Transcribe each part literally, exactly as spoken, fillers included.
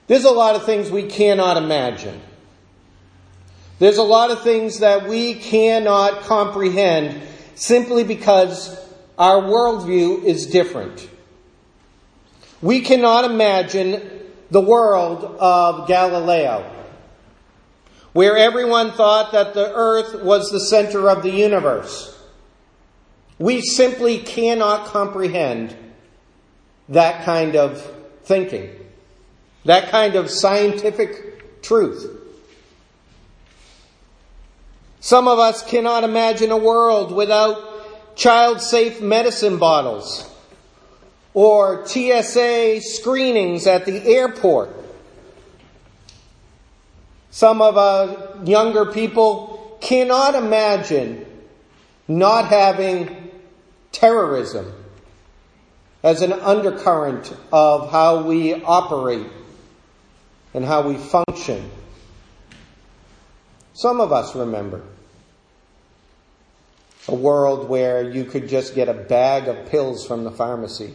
There's a lot of things we cannot imagine. There's a lot of things that we cannot comprehend simply because our worldview is different. We cannot imagine the world of Galileo, where everyone thought that the earth was the center of the universe. We simply cannot comprehend that kind of thinking, that kind of scientific truth. Some of us cannot imagine a world without child-safe medicine bottles or T S A screenings at the airport. Some of our younger people cannot imagine not having terrorism as an undercurrent of how we operate and how we function. Some of us remember a world where you could just get a bag of pills from the pharmacy,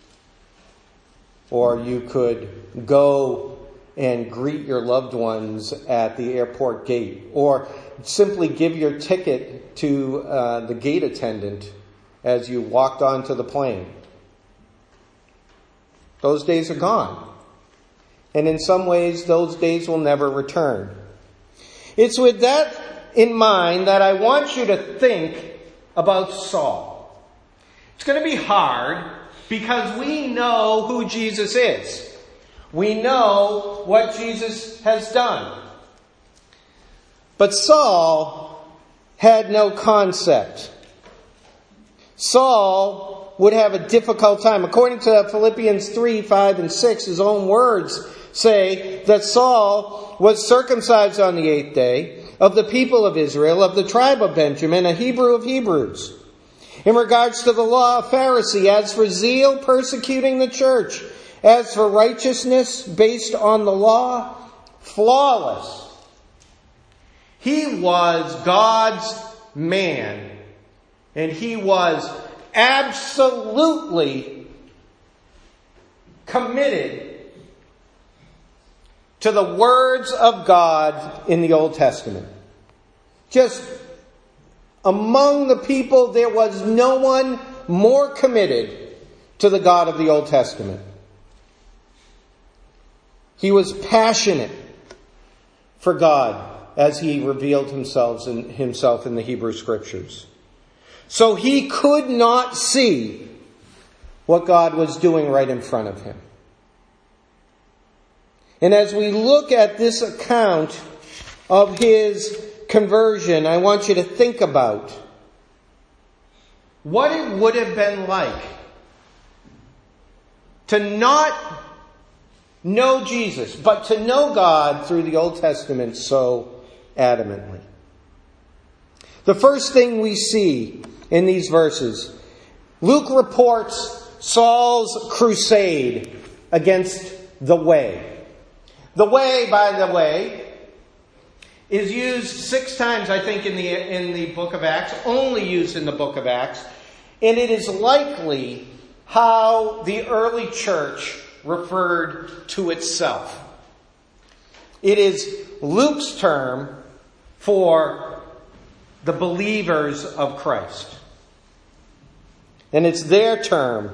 or you could go and greet your loved ones at the airport gate, or simply give your ticket to uh, the gate attendant as you walked onto the plane. Those days are gone. And in some ways, those days will never return. It's with that in mind that I want you to think about Saul. It's going to be hard because we know who Jesus is. We know what Jesus has done. But Saul had no concept. Saul would have a difficult time. According to Philippians three, five, and six, his own words say that Saul was circumcised on the eighth day, of the people of Israel, of the tribe of Benjamin, a Hebrew of Hebrews. In regards to the law, a Pharisee. As for zeal, persecuting the church. As for righteousness based on the law, flawless. He was God's man. And he was absolutely committed to the words of God in the Old Testament. Just among the people, there was no one more committed to the God of the Old Testament. He was passionate for God as he revealed himself in, himself in the Hebrew Scriptures. So he could not see what God was doing right in front of him. And as we look at this account of his conversion, I want you to think about what it would have been like to not know Jesus, but to know God through the Old Testament so adamantly. The first thing we see in these verses, Luke reports Saul's crusade against the way. The way, by the way, is used six times, I think, in the in the book of Acts, only used in the book of Acts. And it is likely how the early church referred to itself. It is Luke's term for the believers of Christ. And it's their term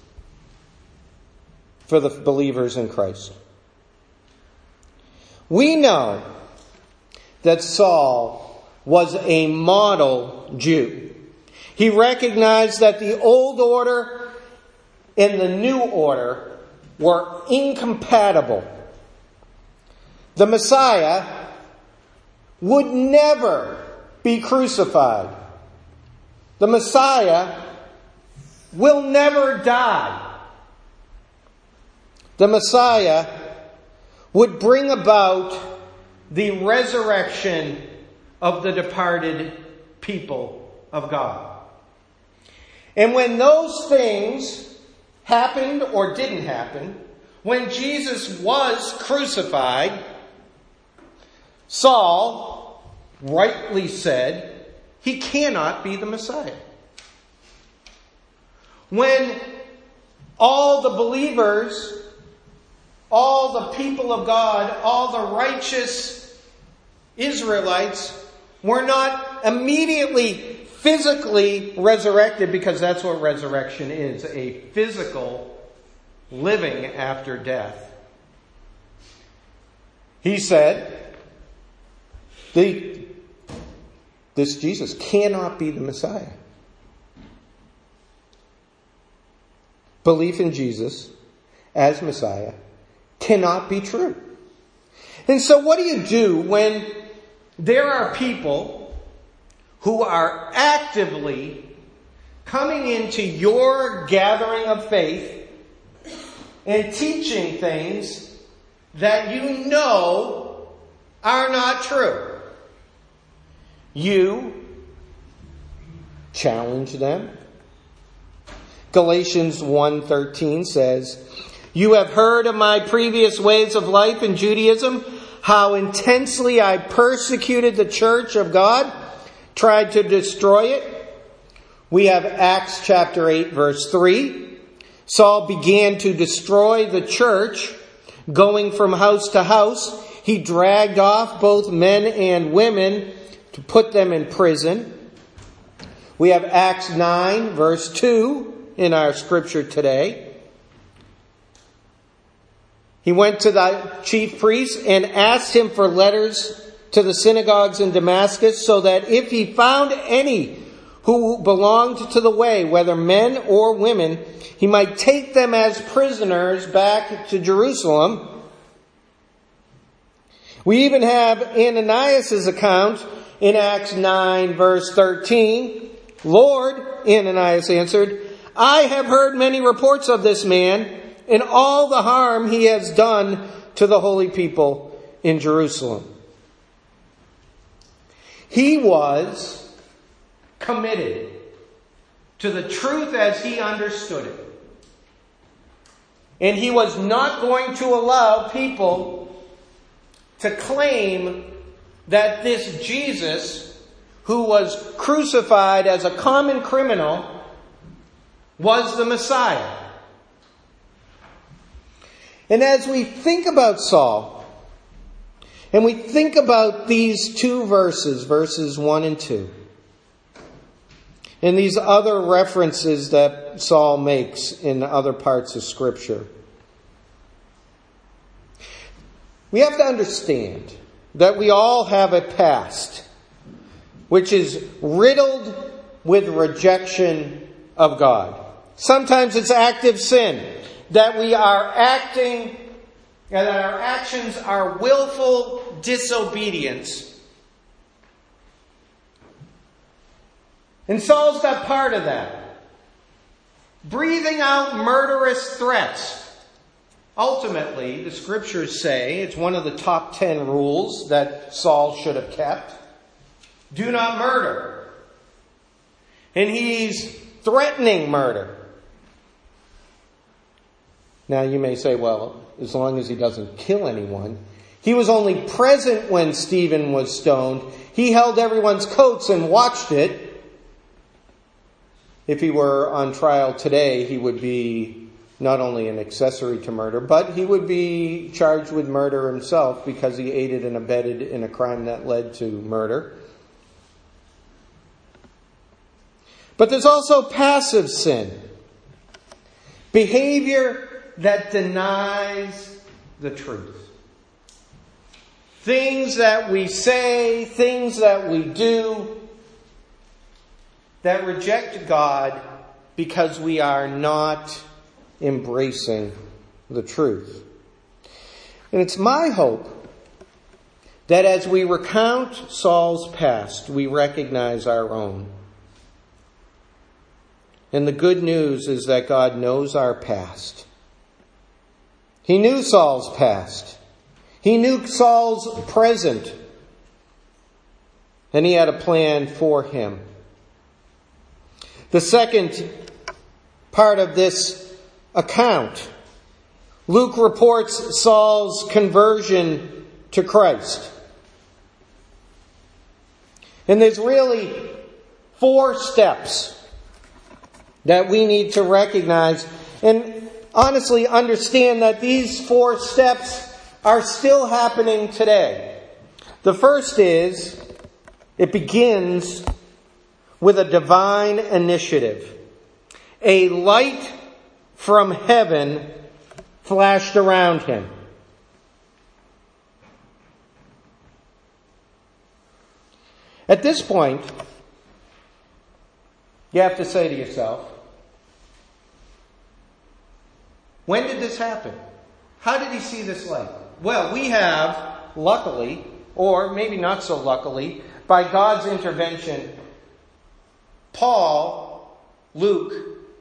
for the believers in Christ. We know that Saul was a model Jew. He recognized that the old order and the new order were incompatible. The Messiah would never be crucified. The Messiah will never die. The Messiah would bring about the resurrection of the departed people of God. And when those things happened or didn't happen, when Jesus was crucified, Saul rightly said he cannot be the Messiah. When all the believers all the people of God, all the righteous Israelites were not immediately physically resurrected, because that's what resurrection is, a physical living after death. He said, the, this Jesus cannot be the Messiah. Belief in Jesus as Messiah cannot be true. And so what do you do when there are people who are actively coming into your gathering of faith and teaching things that you know are not true? You challenge them. Galatians one thirteen says, "You have heard of my previous ways of life in Judaism, how intensely I persecuted the church of God, tried to destroy it." We have Acts chapter eight verse three. Saul began to destroy the church, going from house to house. He dragged off both men and women to put them in prison. We have Acts nine verse two in our scripture today. He went to the chief priest and asked him for letters to the synagogues in Damascus, so that if he found any who belonged to the way, whether men or women, he might take them as prisoners back to Jerusalem. We even have Ananias' account in Acts nine verse thirteen. "Lord," Ananias answered, "I have heard many reports of this man and all the harm he has done to the holy people in Jerusalem." He was committed to the truth as he understood it. And he was not going to allow people to claim that this Jesus, who was crucified as a common criminal, was the Messiah. And as we think about Saul, and we think about these two verses, verses one and two, and these other references that Saul makes in other parts of Scripture, we have to understand that we all have a past which is riddled with rejection of God. Sometimes it's active sin, that we are acting, and that our actions are willful disobedience. And Saul's got part of that. Breathing out murderous threats. Ultimately, the scriptures say, it's one of the top ten rules that Saul should have kept. Do not murder. And he's threatening murder. Now you may say, well, as long as he doesn't kill anyone. He was only present when Stephen was stoned. He held everyone's coats and watched it. If he were on trial today, he would be not only an accessory to murder, but he would be charged with murder himself because he aided and abetted in a crime that led to murder. But there's also passive sin. Behavior that denies the truth. Things that we say, things that we do, that reject God because we are not embracing the truth. And it's my hope that as we recount Saul's past, we recognize our own. And the good news is that God knows our past. He knew Saul's past. He knew Saul's present. And he had a plan for him. The second part of this account, Luke reports Saul's conversion to Christ. And there's really four steps that we need to recognize. And honestly understand that these four steps are still happening today. The first is, it begins with a divine initiative. A light from heaven flashed around him. At this point, you have to say to yourself, when did this happen? How did he see this light? Well, we have, luckily, or maybe not so luckily, by God's intervention, Paul, Luke,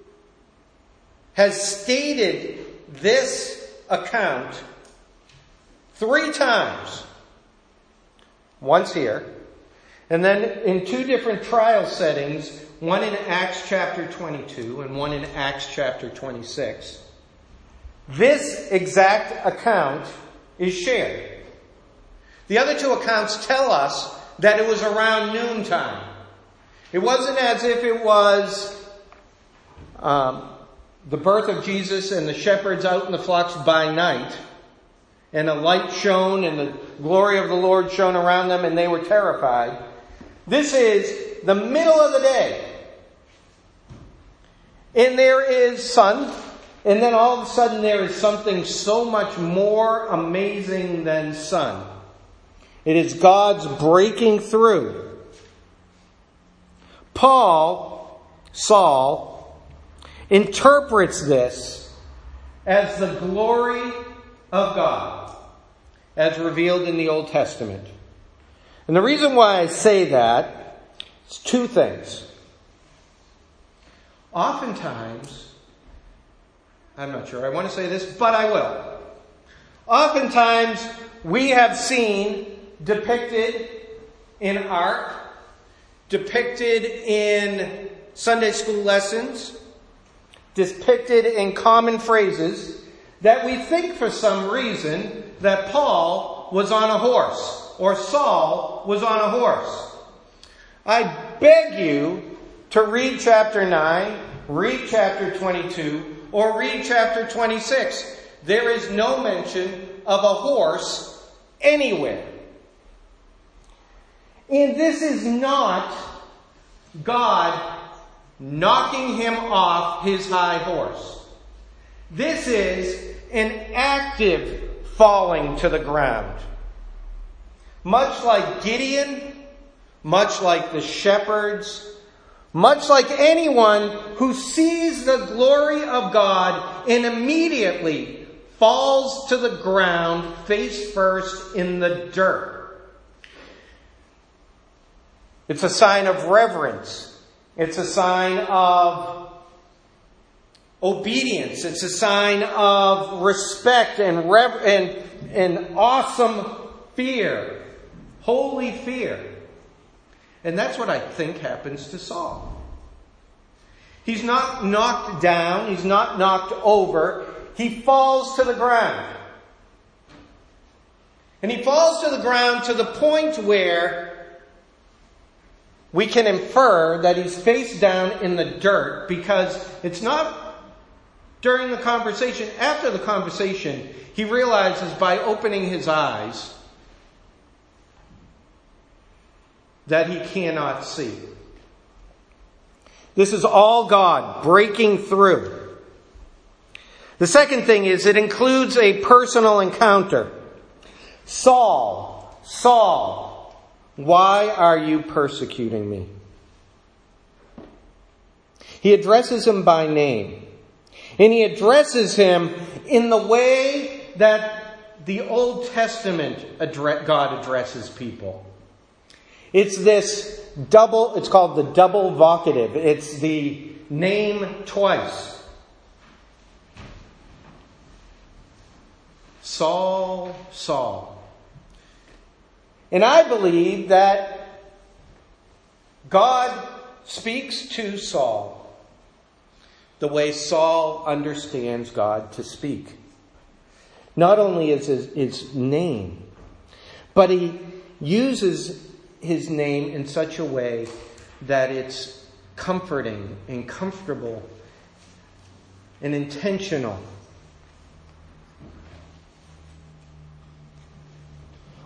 has stated this account three times. Once here, and then in two different trial settings, one in Acts chapter twenty-two and one in Acts chapter twenty-six. This exact account is shared. The other two accounts tell us that it was around noontime. It wasn't as if it was um, the birth of Jesus and the shepherds out in the flocks by night, and a light shone and the glory of the Lord shone around them and they were terrified. This is the middle of the day. And there is sun. And then all of a sudden there is something so much more amazing than sun. It is God's breaking through. Paul, Saul, interprets this as the glory of God, as revealed in the Old Testament. And the reason why I say that is two things. Oftentimes, I'm not sure I want to say this, but I will. Oftentimes, we have seen depicted in art, depicted in Sunday school lessons, depicted in common phrases, that we think for some reason that Paul was on a horse, or Saul was on a horse. I beg you to read chapter nine, read chapter twenty-two, or read chapter twenty-six. There is no mention of a horse anywhere. And this is not God knocking him off his high horse. This is an active falling to the ground. Much like Gideon, much like the shepherds, much like anyone who sees the glory of God and immediately falls to the ground face first in the dirt. It's a sign of reverence. It's a sign of obedience. It's a sign of respect and rever- and, and awesome fear. Holy fear. And that's what I think happens to Saul. He's not knocked down. He's not knocked over. He falls to the ground. And he falls to the ground to the point where we can infer that he's face down in the dirt, because it's not during the conversation. After the conversation, he realizes by opening his eyes that he cannot see. This is all God breaking through. The second thing is it includes a personal encounter. Saul, Saul, why are you persecuting me? He addresses him by name. And he addresses him in the way that the Old Testament God addresses people. It's this double, it's called the double vocative. It's the name twice. Saul, Saul. And I believe that God speaks to Saul the way Saul understands God to speak. Not only is his, his name, but he uses his name in such a way that it's comforting and comfortable and intentional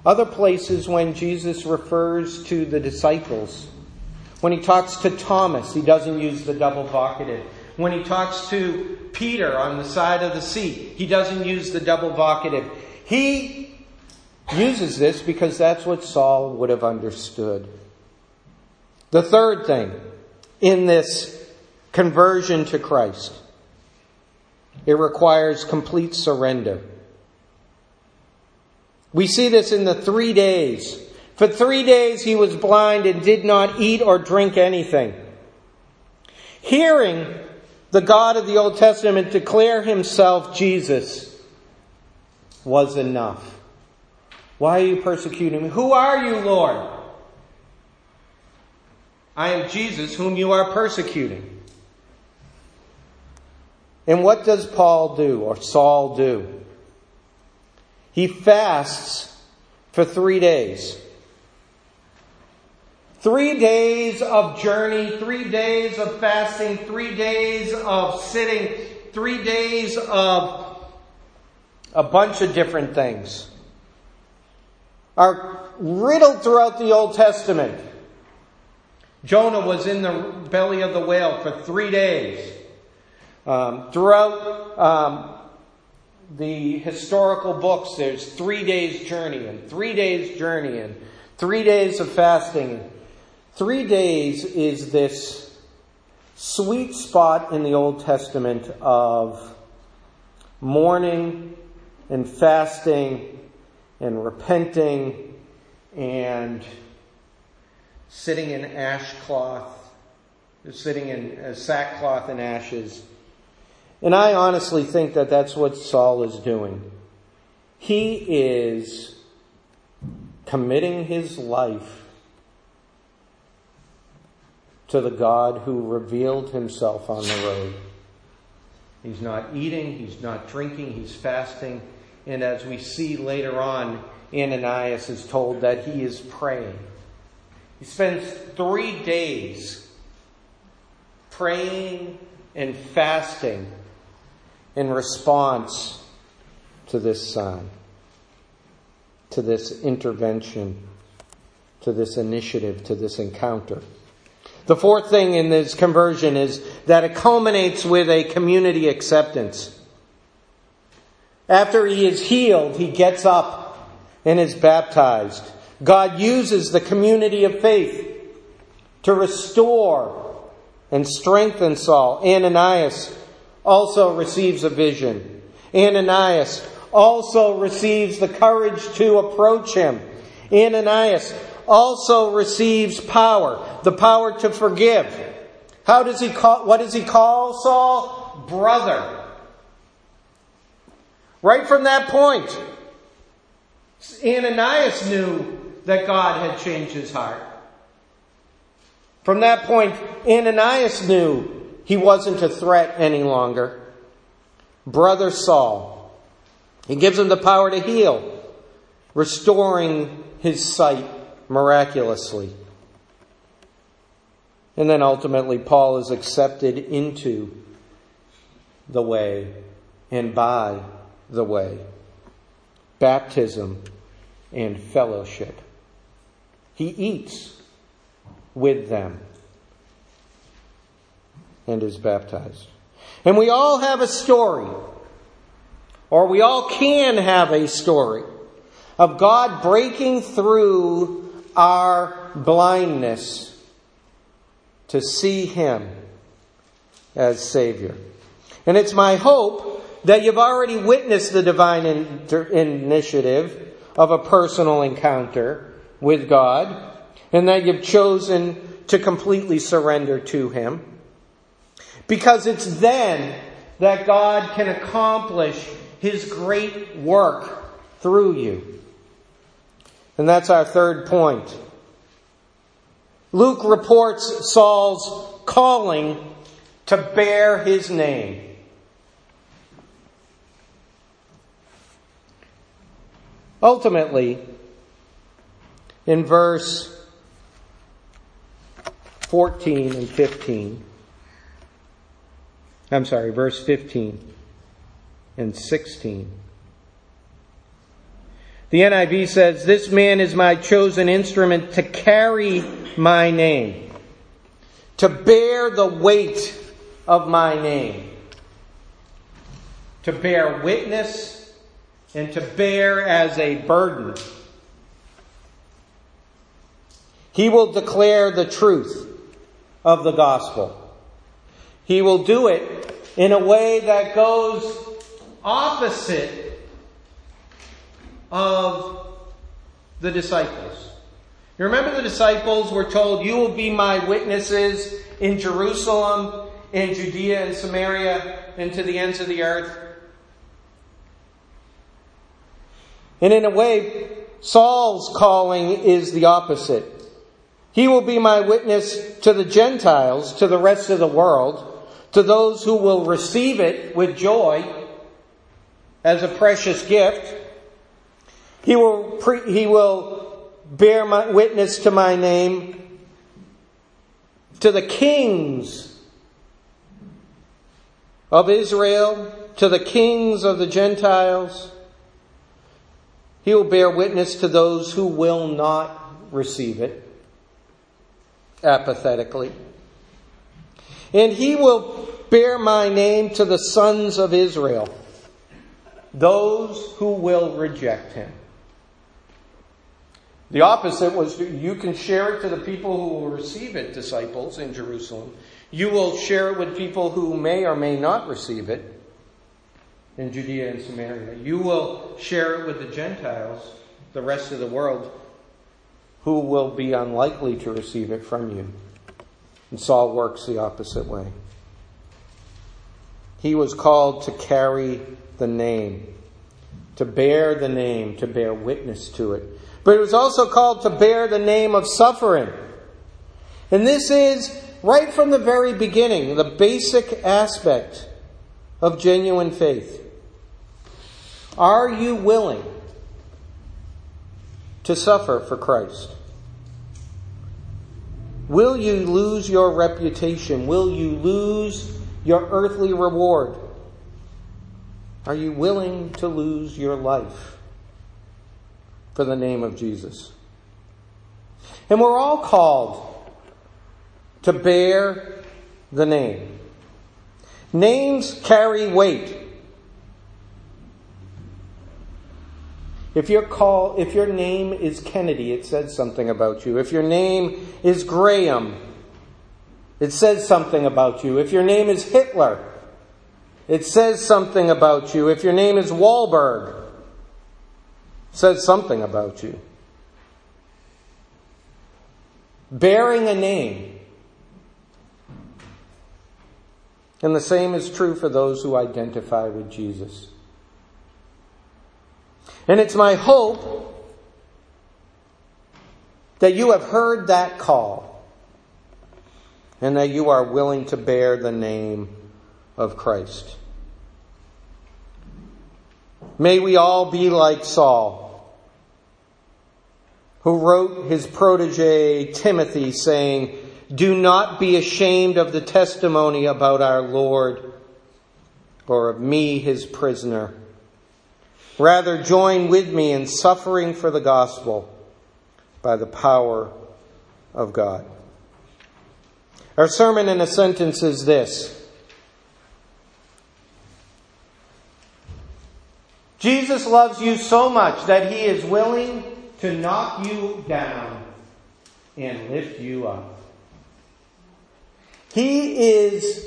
Other places when Jesus refers to the disciples. When he talks to Thomas, he doesn't use the double vocative. When he talks to Peter on the side of the sea, he doesn't use the double vocative. He uses this because that's what Saul would have understood. The third thing in this conversion to Christ, it requires complete surrender. We see this in the three days. For three days he was blind and did not eat or drink anything. Hearing the God of the Old Testament declare himself Jesus was enough. Why are you persecuting me? Who are you, Lord? I am Jesus whom you are persecuting. And what does Paul do, or Saul do? He fasts for three days. Three days of journey, three days of fasting, three days of sitting, three days of a bunch of different things are riddled throughout the Old Testament. Jonah was in the belly of the whale for three days. Um, throughout um, the historical books, there's three days journey and three days journey and three days of fasting. Three days is this sweet spot in the Old Testament of mourning and fasting and repenting and sitting in ashcloth, sitting in uh, sackcloth and ashes. And I honestly think that that's what Saul is doing. He is committing his life to the God who revealed himself on the road. He's not eating, he's not drinking, he's fasting. And as we see later on, Ananias is told that he is praying. He spends three days praying and fasting in response to this sign, to this intervention, to this initiative, to this encounter. The fourth thing in this conversion is that it culminates with a community acceptance. After he is healed, he gets up and is baptized. God uses the community of faith to restore and strengthen Saul. Ananias also receives a vision. Ananias also receives the courage to approach him. Ananias also receives power, the power to forgive. How does he call, what does he call Saul? Brother. Right from that point, Ananias knew that God had changed his heart. From that point, Ananias knew he wasn't a threat any longer. Brother Saul. He gives him the power to heal, restoring his sight miraculously. And then ultimately Paul is accepted into the way and by the way. Baptism and fellowship. He eats with them and is baptized. And we all have a story, or we all can have a story, of God breaking through our blindness to see Him as Savior. And it's my hope that you've already witnessed the divine inter- initiative of a personal encounter with God, and that you've chosen to completely surrender to Him. Because it's then that God can accomplish His great work through you. And that's our third point. Luke reports Saul's calling to bear his name. Ultimately, in verse fourteen and fifteen, I'm sorry, verse fifteen and sixteen, The N I V says, "This man is my chosen instrument to carry my name, to bear the weight of my name, to bear witness and to bear as a burden. He will declare the truth of the gospel. He will do it in a way that goes opposite of the disciples. You remember the disciples were told, "You will be my witnesses in Jerusalem, in Judea and Samaria, and to the ends of the earth." And in a way, Saul's calling is the opposite. He will be my witness to the Gentiles, to the rest of the world, to those who will receive it with joy as a precious gift. He will pre- he will bear my witness to my name to the kings of Israel, to the kings of the Gentiles. He will bear witness to those who will not receive it apathetically. And he will bear my name to the sons of Israel, those who will reject him. The opposite was, you can share it to the people who will receive it, disciples in Jerusalem. You will share it with people who may or may not receive it in Judea and Samaria. You will share it with the Gentiles, the rest of the world, who will be unlikely to receive it from you. And Saul works the opposite way. He was called to carry the name, to bear the name, to bear witness to it. But he was also called to bear the name of suffering. And this is, right from the very beginning, the basic aspect of genuine faith. Are you willing to suffer for Christ? Will you lose your reputation? Will you lose your earthly reward? Are you willing to lose your life for the name of Jesus? And we're all called to bear the name. Names carry weight. If your call, if your name is Kennedy, it says something about you. If your name is Graham, it says something about you. If your name is Hitler, it says something about you. If your name is Wahlberg, it says something about you. Bearing a name. And the same is true for those who identify with Jesus. And it's my hope that you have heard that call and that you are willing to bear the name of Christ. May we all be like Saul, who wrote his protege Timothy saying, "Do not be ashamed of the testimony about our Lord or of me, his prisoner. Rather, join with me in suffering for the gospel by the power of God." Our sermon in a sentence is this: Jesus loves you so much that he is willing to knock you down and lift you up. He is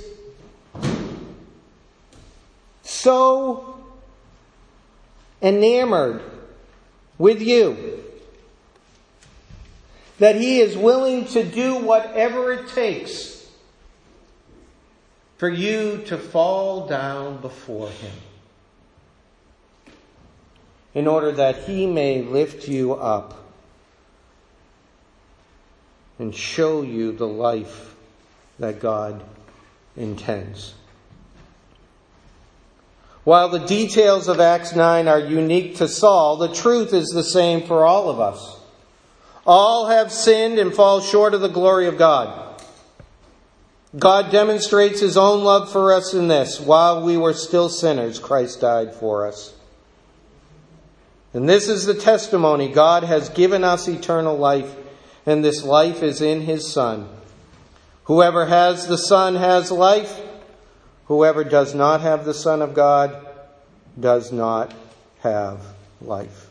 so enamored with you that he is willing to do whatever it takes for you to fall down before him in order that he may lift you up and show you the life that God intends. While the details of Acts nine are unique to Saul, the truth is the same for all of us. All have sinned and fall short of the glory of God. God demonstrates his own love for us in this: while we were still sinners, Christ died for us. And this is the testimony: God has given us eternal life, and this life is in His Son. Whoever has the Son has life. Whoever does not have the Son of God does not have life.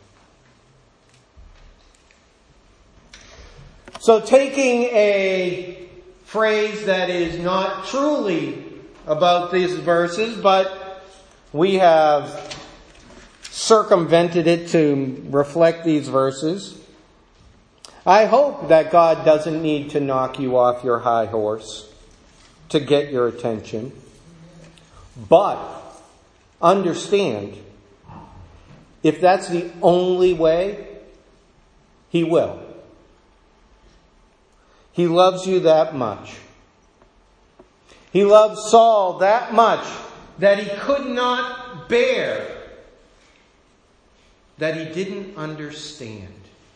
So taking a phrase that is not truly about these verses, but we have circumvented it to reflect these verses, I hope that God doesn't need to knock you off your high horse to get your attention. But understand, if that's the only way, He will. He loves you that much. He loved Saul that much that he could not bear that he didn't understand.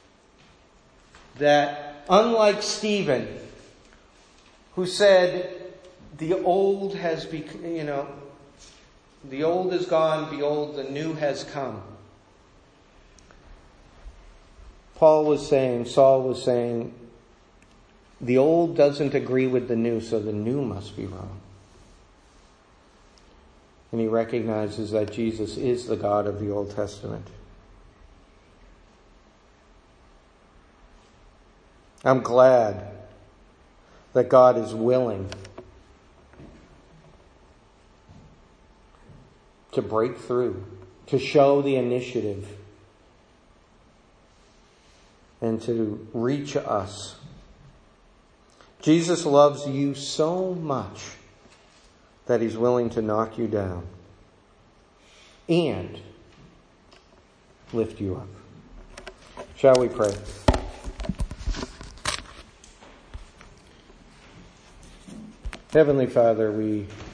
That unlike Stephen, who said, the old has become, you know, the old is gone, behold, the new has come. Paul was saying, Saul was saying, the old doesn't agree with the new, so the new must be wrong. And he recognizes that Jesus is the God of the Old Testament. I'm glad that God is willing to break through, to show the initiative, and to reach us. Jesus loves you so much that He's willing to knock you down and lift you up. Shall we pray? Heavenly Father, we